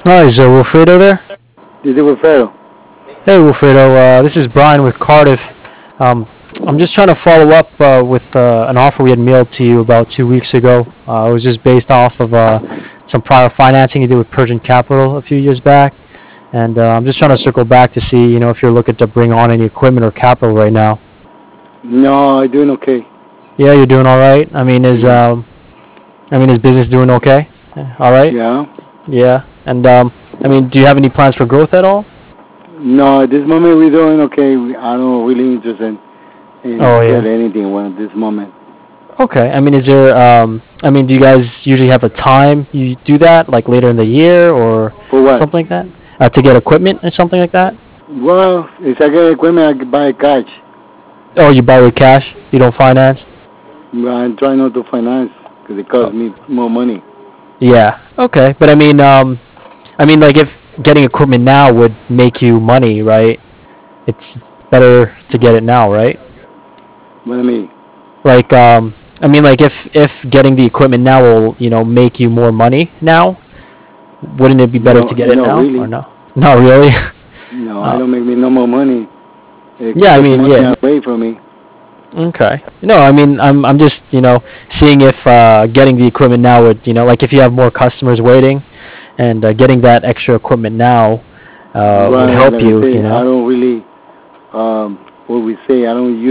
Hi, is Wilfredo there? This is Wilfredo. Hey, Wilfredo. This is Brian with Cardiff. Um, I'm just trying to follow up with an offer we had mailed to you about 2 weeks ago. It was just based off of some prior financing you did with Persian Capital a few years back, and I'm just trying to circle back to see, if you're looking to bring on any equipment or capital right now. No, I'm doing okay. Yeah, you're doing all right. Yeah. Is business doing okay? All right. Yeah. Yeah. And do you have any plans for growth at all? No, at this moment we're doing okay. I don't really interested Oh in yeah. get anything at this moment. Okay. Is there do you guys usually have a time you do that, like later in the year or For what? something like that? To get equipment or something like that? Well, if I get equipment, I can buy cash. Oh, you buy with cash? You don't finance? But I'm trying not to finance because it Oh, costs me more money. yeah. Okay. But like if getting equipment now would make you money, right? It's better to get it now, right? What I mean? Like like if getting the equipment now will, make you more money now, wouldn't it be better to No, get it no, now or really. no? Not really. No, I uh, don't make me no more money. It yeah, takes money yeah. away from me. Okay. No, I'm just, seeing if getting the equipment now would, like if you have more customers waiting and getting that extra equipment now would Well, help like I you, say, I don't really, what we say,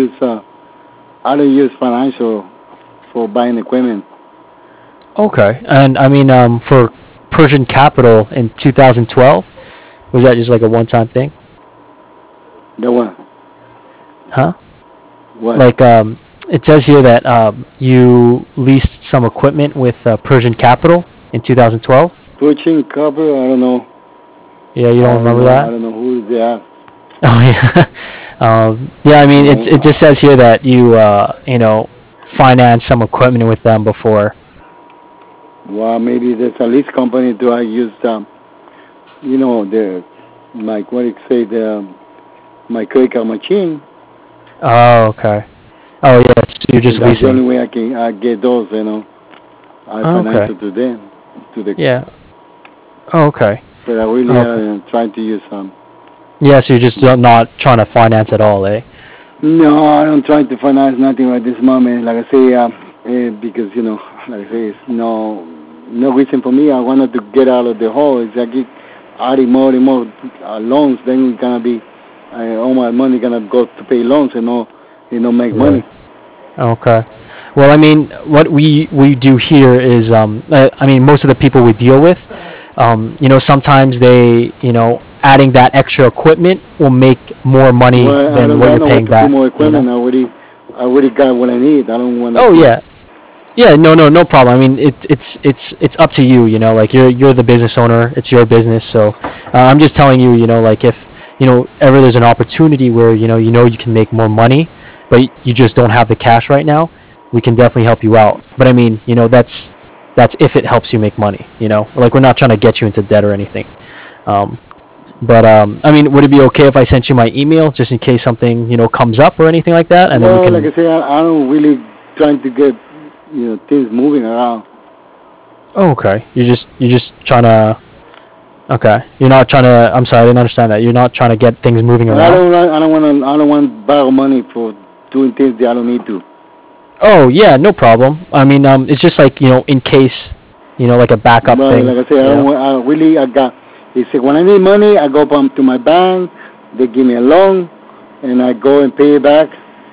I don't use financial for buying equipment. Okay. And for Persian Capital in 2012, was that just like a one-time thing? The one, Huh? what? Like it says here that you leased some equipment with Persian Capital in 2012. Pushing cover, I don't know. Yeah, you don't remember I that? don't know who they are. Oh yeah. Yeah, it No. just says here that you financed some equipment with them before. Well, maybe there's a lease company. Do I use the like what do you say my credit card machine? Oh, okay. Oh yeah, so you're Because just that's the leasing. only way I get those. I Oh, finance okay. it to them, to the. Yeah. Oh, okay. But I really Oh, okay. trying to use some. Yeah, so you're just not trying to finance at all, eh? No, I don't try to finance nothing at this moment. Like I say, because like I say, it's no reason for me. I wanted to get out of the hole. If I keep adding more and more loans, then it's gonna be all my money gonna go to pay loans and make Right. money. Okay. Well, what we do here is, most of the people we deal with, sometimes they, adding that extra equipment will make more money Well, I than don't what got you're nowhere paying to put back, more equipment. I already got what I need. I don't want to Oh keep. yeah, yeah. No, no, no problem. It's up to you. Like you're the business owner. It's your business. So I'm just telling you. Like if ever there's an opportunity where you can make more money, but you just don't have the cash right now, we can definitely help you out. But that's if it helps you make money. Like we're not trying to get you into debt or anything. Um, but would it be okay if I sent you my email just in case something comes up or anything like that, and then we Well, like can. I say, I don't really trying to get things moving around. Oh, okay. You're just trying to. Okay. You're not trying to. I'm sorry, I didn't understand that. You're not trying to get things moving And I around. don't I don't want to I don't want to borrow money for doing things that I don't need to. Oh yeah, no problem. It's just like in case, like a backup But thing. like I say, I don't want, I really I got. He said when I need money, I go to my bank. They give me a loan, and I go and pay it back.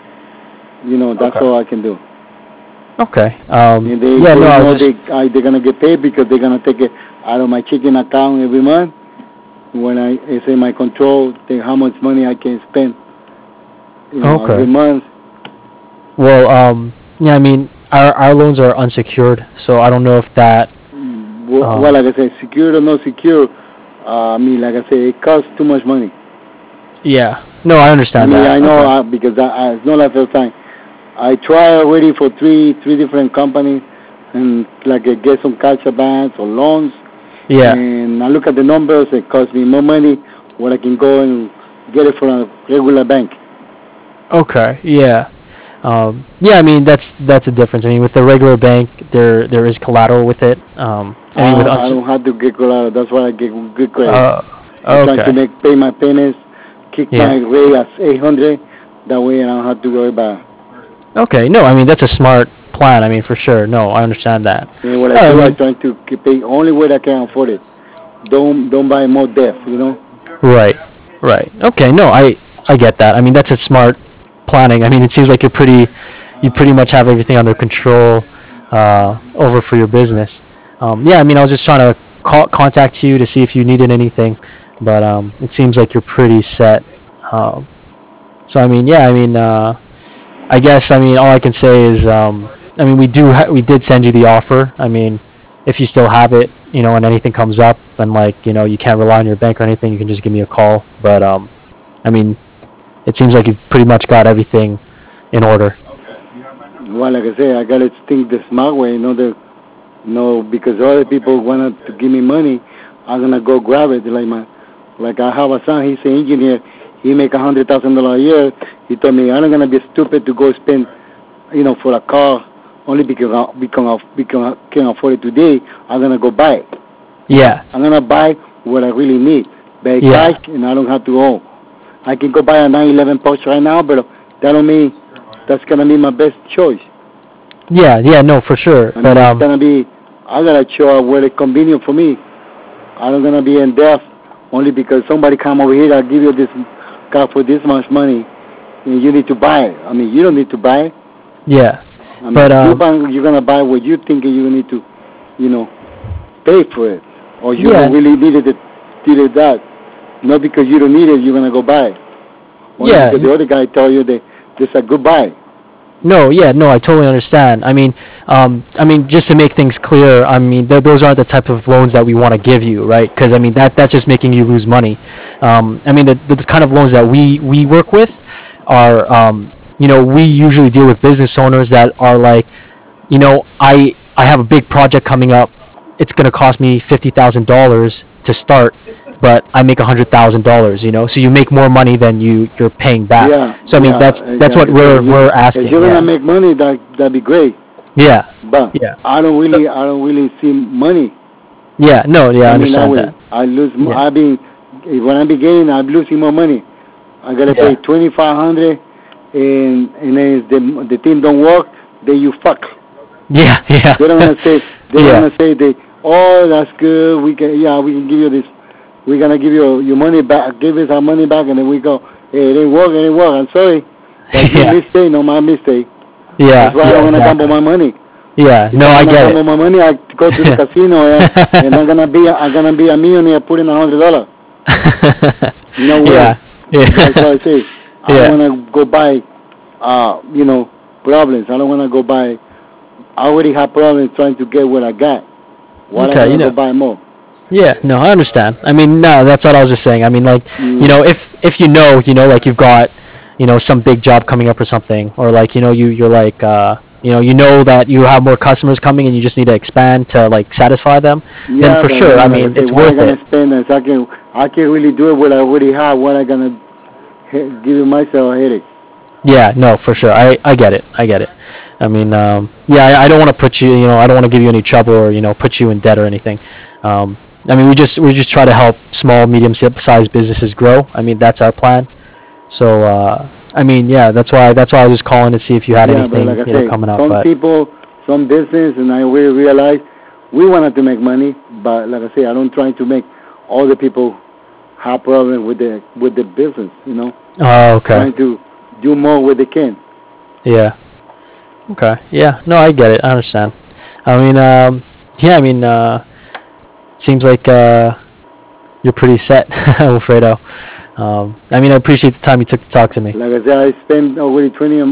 That's Okay. all I can do. Okay. And they Yeah. No, they I was know just. they're gonna get paid because they're gonna take it out of my checking account every month. When it's in my control, how much money I can spend, every Okay. month. Well, yeah. Our loans are unsecured, so I don't know if that. Well, Um. like I said, secure or not secure, like I say, it costs too much money. Yeah. No, I understand I that. know Okay. because it's not like first time. I try already for three different companies, and like I get some cash advance or loans, Yeah. and I look at the numbers. It costs me more money when I can go and get it from a regular bank. Okay. Yeah. Yeah, I mean that's a difference. I mean, with the regular bank, there is collateral with it. I mean, with I don't have to get collateral. That's why I get good credit. uh, I'm trying to okay, pay my payments, keep my yeah, rate at 800. That way I don't have to worry about. okay. No, I mean that's a smart plan. I mean, for sure. No, I understand that. And what I I do, I mean, try to pay only where I can afford it. Don't buy more debt. You know. right, right. Okay, no, I get that. I mean, that's a smart planning. I mean, it seems like you pretty much have everything under control over for your business. Yeah, I mean, I was just trying to contact you to see if you needed anything, but it seems like you're pretty set. Um, so I mean, yeah, I mean, I guess I mean all I can say is, I mean, we did send you the offer. I mean, if you still have it, and anything comes up, and like you can't rely on your bank or anything, you can just give me a call. But I mean, it seems like you've pretty much got everything in order. Well, like I say, I gotta think the smart way. No, because other people wanted to give me money, I'm gonna go grab it. Like I have a son. He's an engineer. He make $100,000 a year. He told me I'm not gonna be stupid to go spend, for a car only because I can afford it today. I'm gonna go buy it. Yeah, I'm gonna buy what I really need. Buy yeah, cash, and I don't have to owe. I can go buy a 911 Porsche right now, but that don't mean that's gonna be my best choice. yeah, yeah. No, for sure. I But mean, it's gonna be. I gotta show up where it's convenient for me. I'm not gonna be in debt only because somebody come over here. I'll give you this car for this much money, and you need to buy it. I mean, you don't need to buy it. yeah, I mean, but you're gonna buy what you think you need to, you know, pay for it, or you don't yeah, really needed that. Not because you don't need it, you're gonna go buy it. Only yeah. because the other guy tell you that this is a good buy. No, yeah, no, I totally understand. I mean, just to make things clear, I mean, those aren't the type of loans that we want to give you, right? Because I mean, that's just making you lose money. I mean, the kind of loans that we work with are, we usually deal with business owners that are like, I have a big project coming up. It's gonna cost me $50,000 to start, but I make $100,000. So you make more money than you're paying back. Yeah, So I mean, yeah, that's what exactly. So we're if asking. you're gonna Yeah, make money, that'd be great. yeah, But yeah, I don't really see money yeah. No, yeah, I coming that understand way. that. I lose. Yeah, When I begin, I'm losing more money. I gotta pay yeah, 2,500, and then if the team don't work, then you fuck. yeah, yeah, They don't wanna say yeah, oh, that's good. We can give you this. We're gonna give you your money back. Give us our money back, and then we go. Hey, it didn't work. It didn't work. I'm sorry. That's your yeah, mistake, not my mistake. yeah, That's why I yeah, don't wanna gamble exactly. my money. Yeah, If no, I'm I gonna get gamble it. my money, I go to the casino, and I'm gonna be a millionaire putting $100. No way. Yeah, That's yeah, why I say I don't yeah. wanna go buy, problems. I don't wanna go buy. I already have problems trying to get what I got. Why I Okay, gotta go buy more? yeah, no, I understand. I mean, no, that's what I was just saying. I mean, like, Mm, if like you've got, some big job coming up or something, or like, you're like, that you have more customers coming and you just need to expand to like satisfy them, then yeah, for but sure, I like I mean, say, it's what I worth it. gonna spend? And so I can really do it what I already have. What I gonna give myself a headache? Yeah, no, for sure. I get it. I get it. I mean, yeah, I don't want to put you, I don't want to give you any trouble or, put you in debt or anything. I mean, we just try to help small, medium-sized businesses grow. I mean, that's our plan. So, I mean, yeah, that's why I was just calling to see if you had Yeah, but like anything, I say, coming up. some But people, some business, and I really realize we wanted to make money, but like I say, I don't try to make all the people have problems with the business. oh, okay, Trying to do more what they can. yeah, okay, yeah. No, I get it. I understand. I mean, yeah, I mean, seems like you're pretty set, Alfredo. I mean, I appreciate the time you took to talk to me. Like I said, I spent already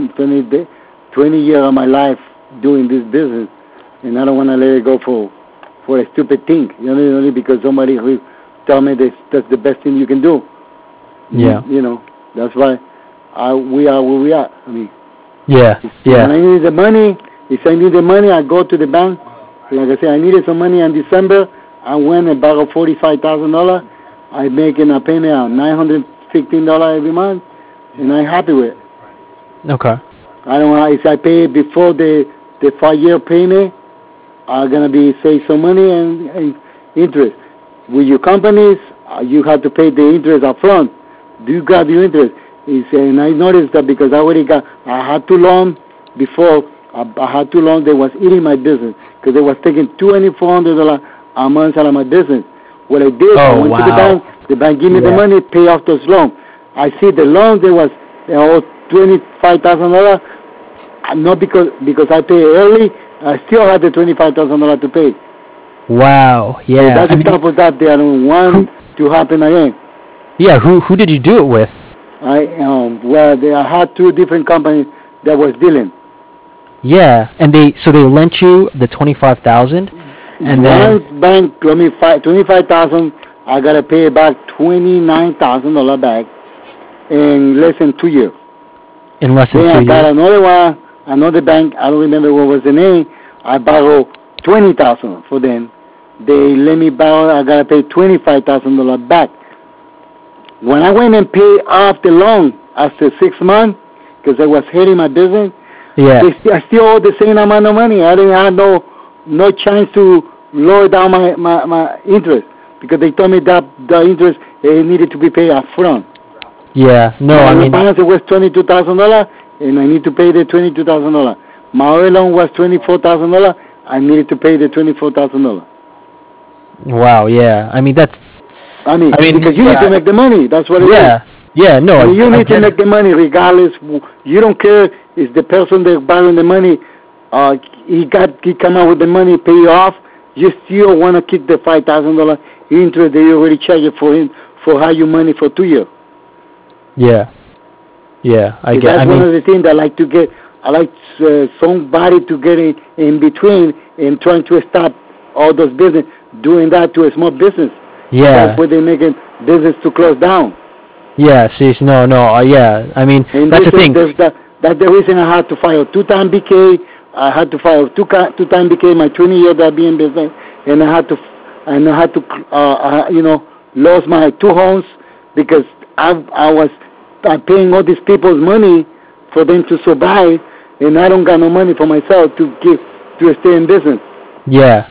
20 years of my life doing this business, and I don't want to let it go for a stupid thing. Only because somebody who tell me that's the best thing you can do. Yeah, That's why we are where we are. I mean, yeah, when I yeah. need the money, if I need the money, I go to the bank. Like I said, I needed some money in December. I went and borrowed $45,000. I'm making a payment of $915 every month, and I'm happy with it. Okay. I don't know if I pay before the 5-year payment, I'm gonna be save some money and interest. With your companies, you have to pay the interest up front. Do you got your interest? And I noticed that because I had two loans before. I had two loans. They was eating my business because they was taking $2,400 a month out of my business. What I did, I went to the bank. The bank gave me the money, pay off those loans. I see the loans. They owed $25,000. Not because I pay early. I still had the $25,000 to pay. Wow. Yeah. So that's on top of that. They don't want to happen again. Yeah. Who did you do it with? I had two different companies that was dealing. Yeah, and they lent you the $25,000, and then one bank loaned me $25,000. I gotta pay back $29,000 back in less than 2 years. In less than 2 years. Then I got another one, another bank. I don't remember what was the name. I borrowed $20,000 for them. They let me borrow. I gotta pay $25,000 back. When I went and paid off the loan after 6 months, because I was hitting my business. Yeah. I still owe the same amount of money. I didn't have no chance to lower down my interest because they told me that the interest needed to be paid up front. Yeah, no, My balance was $22,000, and I need to pay the $22,000. My other loan was $24,000. I needed to pay the $24,000. Wow, yeah. I mean, because you need to make the money. That's what it is. Yeah, no. You need to make the money regardless. You don't care if the person that's borrowing the money, he come out with the money, pay you off. You still want to keep the $5,000 interest that you already charged for him for how you money for 2 years. Yeah, I get. That's one of the things I like to get. I like somebody to get in between and trying to stop all those business doing that to a small business. Yeah, that's where they making business to close down. Yeah, see, no, yeah. I mean, and that's the thing. That's the reason I had to file 2-time BK. I had to file 2-time BK my 20-year that being business, and I had to, lost my 2 homes because I was paying all these people's money for them to survive, and I don't got no money for myself to stay in business. Yeah.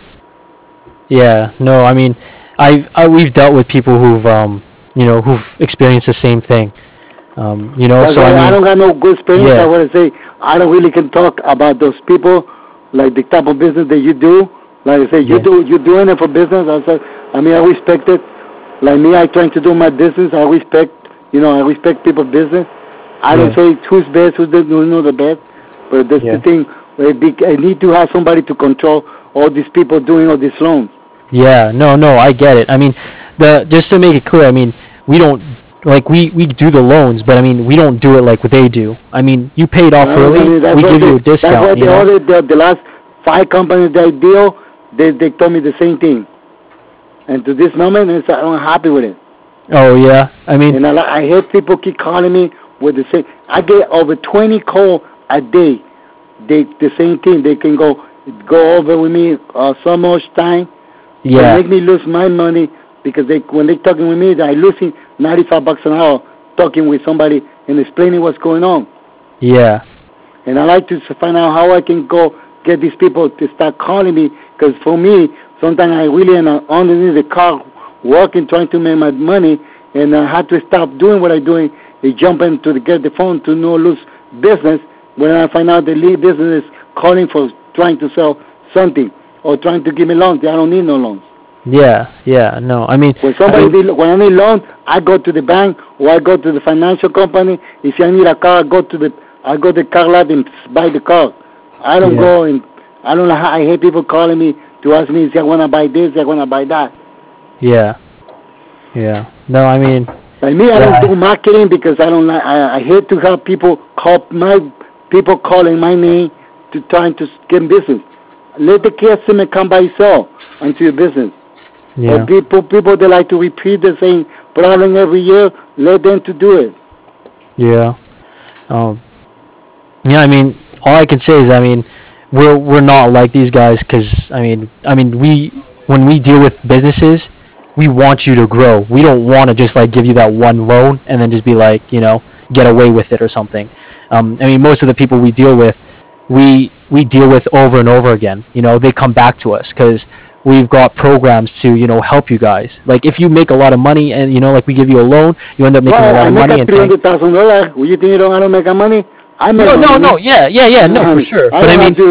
No, I mean, we've dealt with people who've experienced the same thing. So I don't got no good experience. I want to say I don't really can talk about those people, like the type of business that you do. Like I say, you're doing it for business. I respect it. Like me, I trying to do my business. I respect people's business. I don't say who's best, who's not the best, but that's the thing. I need to have somebody to control all these people doing all these loans. Yeah, no, I get it. I mean, just to make it clear, I mean, we don't, like, we do the loans, but, I mean, we don't do it like what they do. I mean, you paid off early, we give you a discount. That's what the last 5 companies that I deal, they told me the same thing. And to this moment, I'm happy with it. Oh, yeah? I mean... And I hear people keep calling me with the same... I get over 20 calls a day. The same thing. They can go over with me so much time. Yeah. They make me lose my money because when they talking with me, they're losing $95 an hour talking with somebody and explaining what's going on. Yeah. And I like to find out how I can go get these people to start calling me because for me, sometimes I really am underneath the car working, trying to make my money, and I had to stop doing what I'm doing and jump in to get the phone to no lose business when I find out the lead business is calling for trying to sell something or trying to give me loans. I don't need no loans. Yeah, no, I mean... When I need loans, I go to the bank or I go to the financial company. If I need a car, I go to the car lot and buy the car. I don't go and... I don't know how... I hate people calling me to ask me if I want to buy this, I want to buy that. Yeah. No, I mean... Like me, I don't do marketing because I don't like... I hate to have people calling my name to trying to get business. Let the customer come by itself into your business. Yeah. Or people they like to repeat the same problem every year, let them to do it. Yeah. I mean, all I can say is, I mean, we're not like these guys because, I mean, when we deal with businesses, we want you to grow. We don't want to just, like, give you that one loan and then just be like, get away with it or something. I mean, most of the people we deal with, we deal with over and over again. You know, they come back to us because we've got programs to, you know, help you guys. Like if you make a lot of money and, you know, like we give you a loan, you end up making a lot of money. I make $300,000. You think you don't want to make money? I make no, yeah, no, for sure. But I mean,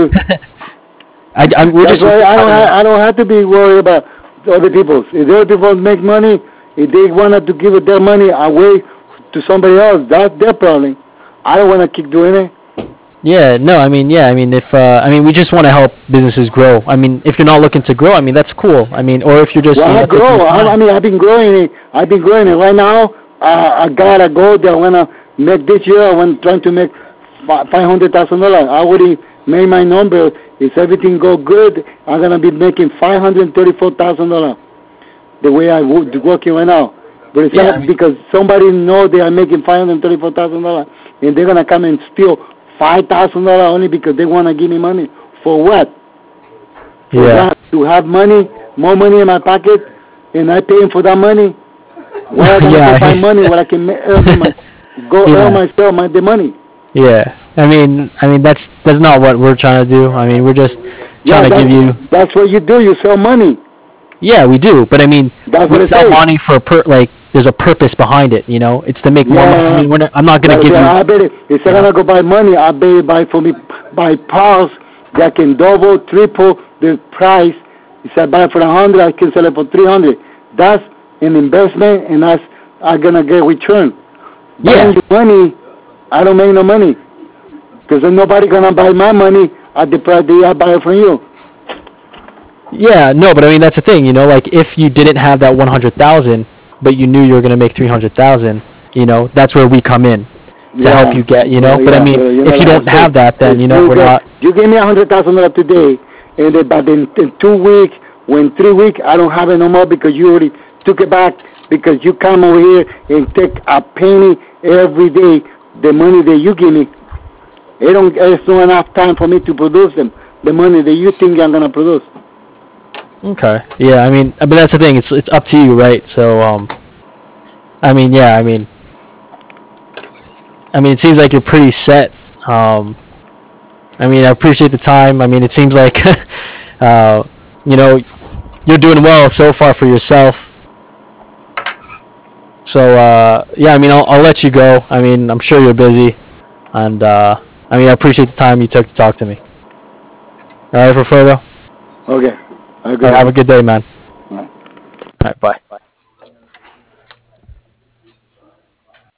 we're that's just. why I don't have to be worried about other people. If other people make money, if they wanted to give their money away to somebody else, that's their problem. I don't want to keep doing it. Yeah, no, I mean, if we just want to help businesses grow. I mean, if you're not looking to grow, I mean, that's cool. I mean, or if you're just. Well, I grow. I've been growing it. Right now, I got a goal that I want to make this year. I'm trying to make $500,000. I already made my number. If everything go good, I'm gonna be making $534,000. The way I working right now. But it's not because somebody know they are making $534,000 and they're gonna come and steal $5,000 only because they want to give me money. For what? For that, to have money, more money in my pocket, and I paying for that money. Why am I gonna find money where I can earn myself the money? Yeah, I mean that's not what we're trying to do. I mean, we're just trying to give you. That's what you do. You sell money. Yeah, we do, but I mean, we sell money for there's a purpose behind it, you know. It's to make more money. I mean, I'm not going to give you. I bet if I'm gonna go buy money, I bet buy parts that can double, triple the price. If I buy for 100, I can sell it for 300. That's an investment, and I'm gonna get return. Buying the money, I don't make no money because nobody gonna buy my money at the price that I buy it from you. Yeah, no, but I mean that's the thing, you know, like if you didn't have that 100,000, but you knew you were going to make 300,000, you know, that's where we come in to help you get, you know. But I mean, if you don't have that, then you know we're not. You gave me $100,000 today, and but in 2 weeks, when 3 weeks, I don't have it no more because you already took it back because you come over here and take a penny every day. The money that you give me, it's not enough time for me to produce them. The money that you think I'm gonna produce. Okay. Yeah, I mean, but that's the thing. It's up to you, right? So, I mean, yeah, I mean, it seems like you're pretty set. I mean, I appreciate the time. I mean, it seems like, you know, you're doing well so far for yourself. So, yeah, I mean, I'll let you go. I mean, I'm sure you're busy, and I mean, I appreciate the time you took to talk to me. All right, Wilfredo? Okay. Have a good day, man. All right. All right, bye.